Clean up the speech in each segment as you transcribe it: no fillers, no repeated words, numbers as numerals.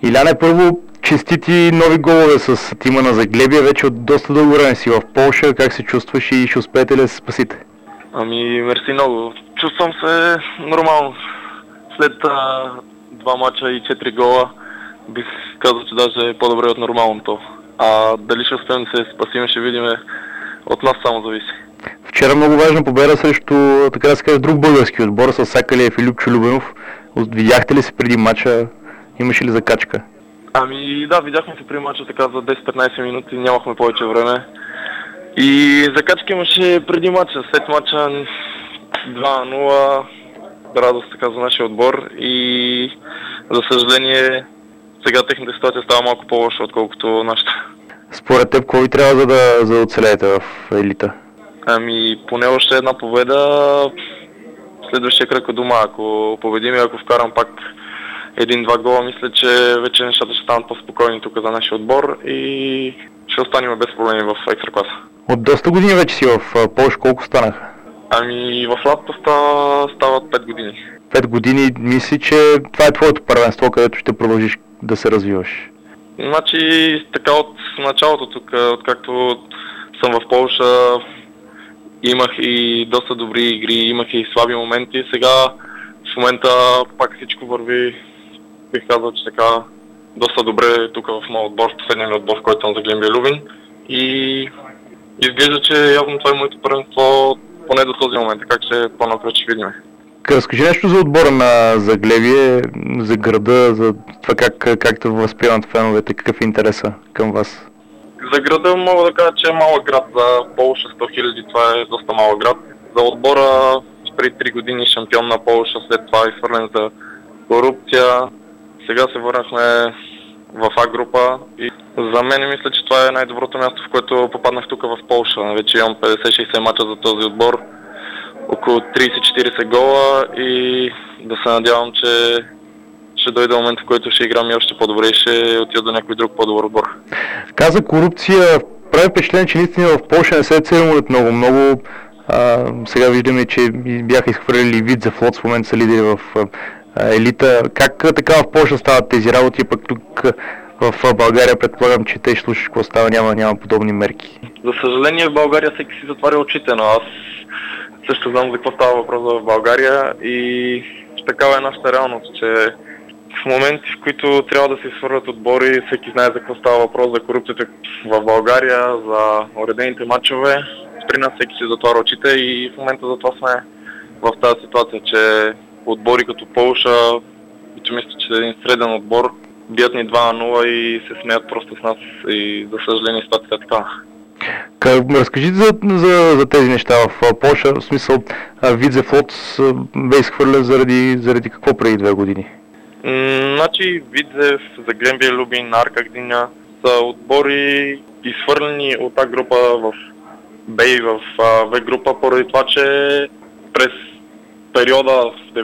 Иляне, първо честити нови голове с тима на Заглебие. Вече от доста дълго време си в Полша. Как се чувстваш и ще успеете ли да се спасите? Мерси много. Чувствам се нормално. След 2 мача и 4 гола бих казал, че даже е по-добре от нормалното. А дали ще успеем да се спасим, ще видим. От нас само зависи. Вчера много важна победа срещу, така да се каже, друг български отбор с Сакалиев и Любчо Любенов. Видяхте ли се преди мача? Имаше ли закачка? Да, видяхме се преди мача така за 10-15 минути, нямахме повече време. И закачка имаше преди мача, след мача 2-0, радост така за нашия отбор и за съжаление сега техната ситуация става малко по-лоша, отколкото нашата. Според теб, какво ви трябва за да оцелеете в елита? Поне още една победа, следващия кръг от дома. Ако победим и ако вкарам пак 1-2 гола, мисля, че вече нещата ще станат по-спокойни тук за нашия отбор и ще останем без проблеми в екстракласа. От доста години вече си в Полша, колко станаха? В лятото стават 5 години. 5 години, мисли, че това е твоето първенство, където ще продължиш да се развиваш? Значи, така от началото тук, откакто съм в Полша, имах и доста добри игри, имах и слаби моменти. Сега в момента пак всичко върви, бих казал, че така доста добре тук в моят отбор, в последния отбор, в който съм за Глембия Любен. И изглежда, че явно това е моето първенство поне до този момент, така че по-напред ще видим. Разкажи нещо за отбора на Заглебие, за града, за това как те възприемат феновете, какъв е интереса към вас? За града мога да кажа, че е малък град. За Полша 100 000, това е доста малък град. За отбора преди 3 години шампион на Полша, след това изхвърлен за корупция. Сега се върнахме в А група и за мен мисля, че това е най-доброто място, в което попаднах тук в Полша. Вече имам 50-60 мача за този отбор, около 30-40 гола и да се надявам, че ще дойде момент, в който ще играм и още по-добре и ще отида до някой друг по-добър отбор. Каза корупция, прави впечатление, че наистина в Полша не се церемонят много. Сега виждаме, че бяха изхвърлили вид за флот, в момента са лидери в елита. Как така в Полша стават тези работи, пък тук в България предполагам, че те слушаш какво става, няма подобни мерки? За съжаление в България всеки си затваря очите, но аз също знам за какво става въпрос в България и такава е нашата реалност, че в моменти, в които трябва да се свърват отбори, всеки знае за какво става въпрос, за корупцията в България, за уредените матчове. При нас всеки си затваря очите и в момента затова сме в тази ситуация, че отбори като Полша, които мисля, че е един среден отбор, бият ни 2-0 и се смеят просто с нас и за съжаление ситуацията е така. Разкажи за тези неща в Полша, в смисъл Видзе Флот бе изхвърлен заради какво преди 2 години? Значи Видзе, Заглембие Любен, Арка Гдиня са отбори изхвърлени от тази група в Б и в В група, поради това, че през периода в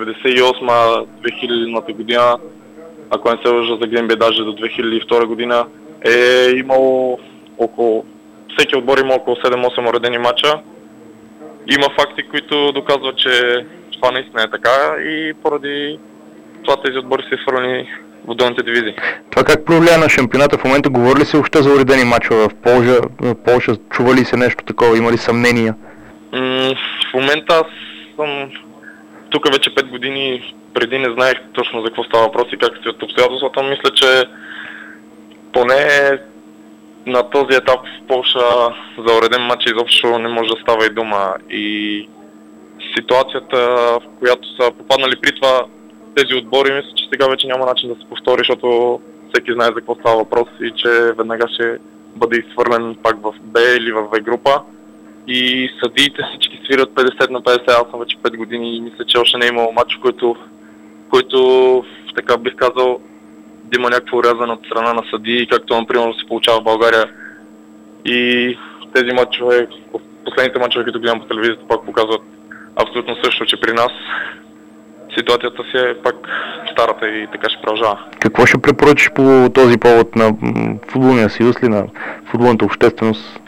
98-2000 година, ако не се лъжа, Заглембие даже до 2002 година, е имало всеки отбор има около 7-8 уредени матча. Има факти, които доказват, че това наистина е така и поради това тези отбори са изхвърлени в долните дивизии. Това как повлия на шампионата? В момента говори ли се още за уредени матчове в Полша? Чува ли се нещо такова? Има ли съмнения? В момента аз съм тук вече 5 години. Преди не знаех точно за какво става въпрос и как стоят обстоятелствата. Мисля, че поне на този етап в Полша за уреден матч изобщо не може да става и дума. И ситуацията, в която са попаднали при това тези отбори, мисля, че сега вече няма начин да се повтори, защото всеки знае за какво става въпрос и че веднага ще бъде изхвърлен пак в Б или в В група. И съдиите всички свират 50/50, аз съм вече 5 години и мисля, че още не е имало матч, който така бих казал да има някакво урязване от страна на съдии, както например се получава в България. И тези матчове, последните матчове, които гледам по телевизията, пак показват абсолютно също, че при нас ситуацията си е пак старата и така ще продължава. Какво ще препоръчиш по този повод на футболния съюз или на футболната общественост?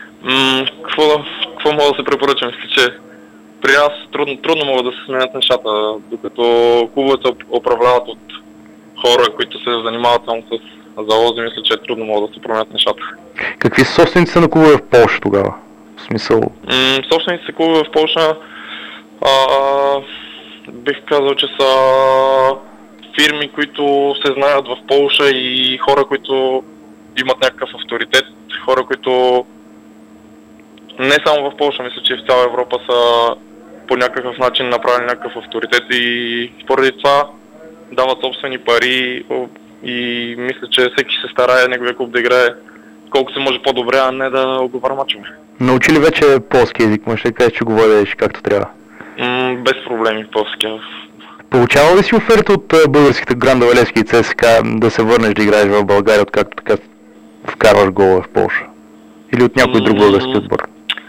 Какво мога да се препоръчам? Мисля, че при нас трудно могат да се сменят нещата, докато клубовете управляват от хора, които се занимават само с залози, мисля, че е трудно могат да се променят нещата. Какви са собствениците на клубове в Полша тогава? В смисъл... Собствениците клубове в Полша бих казал, че са фирми, които се знаят в Полша и хора, които имат някакъв авторитет, хора, които не само в Полша, мисля, че в цяла Европа са по някакъв начин направили някакъв авторитет и поради това дават собствени пари и мисля, че всеки се старае неговия клуб да играе колко се може по-добре, а не да оговаря мачове. Научи ли вече полски език? Може да кажеш, че го водиш както трябва? Без проблеми полски. Получава ли си оферта от българските Гранда Валевски и ЦСКА да се върнеш да играеш в България, откакто така вкарваш гола в Полша? Или от някой друг български отбор?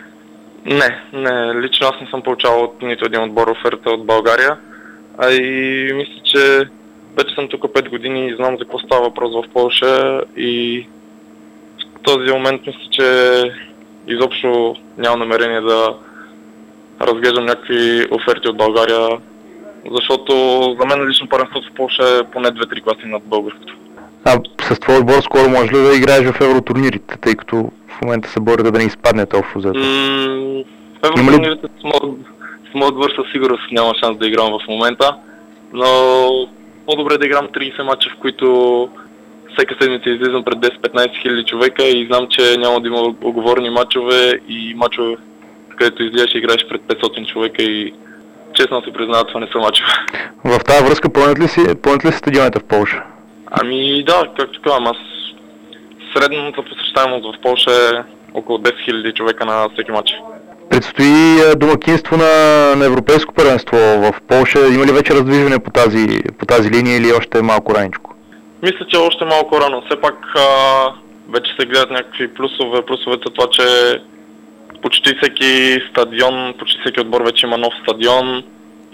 Не, лично аз не съм получавал от нито един отбор оферта от България, а и мисля, че вече съм тук 5 години и знам за какво става въпрос в Полша и в този момент мисля, че изобщо няма намерение да разглеждам някакви оферти от България, защото за мен лично първенството в Полша е поне 2-3 класи над българското. А с твой отбор скоро може ли да играеш в евротурнирите, тъй като в момента се борите да не изпаднете общо взето? В евротурнирите с моят отбор със сигурност няма шанс да играм в момента, но по-добре да играм 30 мача, в които всека седмица излизам пред 10-15 хиляди човека и знам, че няма да има оговорени мачове и мачове, където излизаш и играеш пред 500 човека и честно се признава, това не са мачове. В тази връзка пълнят ли си стадионите в Полша? Ами да, както казвам, аз средната посещаемост в Полша е около 10 000 човека на всеки матч. Предстои домакинство на европейско първенство в Полша. Има ли вече раздвижване по тази линия или още е малко раничко? Мисля, че още малко рано. Все пак вече се гледат някакви плюсове. Плюсовете това, че почти всеки стадион, почти всеки отбор вече има нов стадион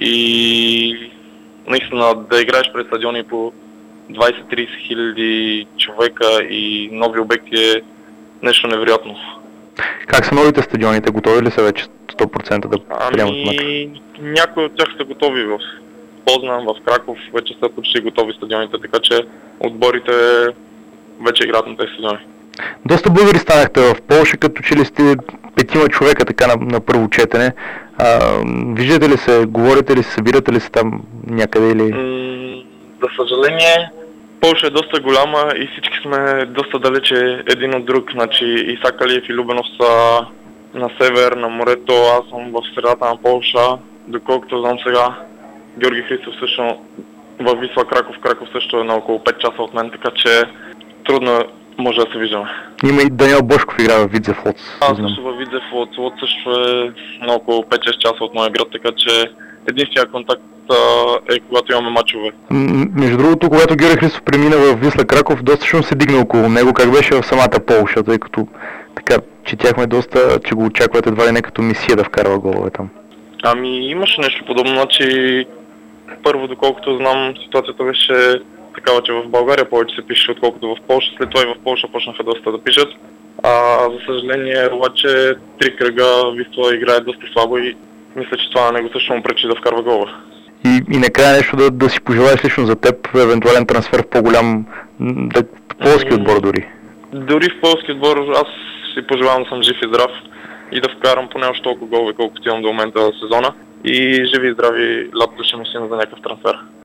и наистина да играеш пред стадиони по 20-30 хиляди човека и нови обекти е нещо невероятно. Как са новите стадионите? Готови ли са вече 100% да приемат мач? Някои от тях са готови в Познан, в Краков, вече са почти готови стадионите, така че отборите вече играят на тези стадиони. Доста българи станахте в Полша, като че ли сте 5 човека така на първо четене. Виждате ли се, говорите ли се, събирате ли се там някъде или... За съжаление, Полша е доста голяма и всички сме доста далече един от друг. Значи Исак Алиев и Любенов са на север, на морето, аз съм в средата на Полша. Доколкото знам сега, Георги Христов също във Висла Краков. Краков също е на около 5 часа от мен, така че трудно може да се виждаме. Има и Даниел Бошков играе в Видзев Лодз. Аз също във Видзев Лодз също е на около 5-6 часа от моя град, така че единствения контакт е когато имаме мачове. Между другото, когато Георги Христов премина в Висла Краков, доста шум се дигна около него. Как беше в самата Полша, тъй като така четяхме доста, че го очаквате едва ли не като мисия да вкарва голове там? Ами имаше нещо подобно, значи първо, доколкото знам, ситуацията беше такава, че в България повече се пише, отколкото в Полша. След това и в Полша почнаха доста да пишат. За съжаление, обаче 3 кръга Висла играе доста слабо и мисля, че това на него също му пречи да вкарва гола. И накрая нещо да си пожелаеш лично за теб, евентуален трансфер в по-голям полски отбор дори? Дори в полски отбор аз си пожелавам да съм жив и здрав и да вкарам поне още толкова голове, колкото имам до момента в сезона. И живи и здрави лятото ще мислим за някакъв трансфер.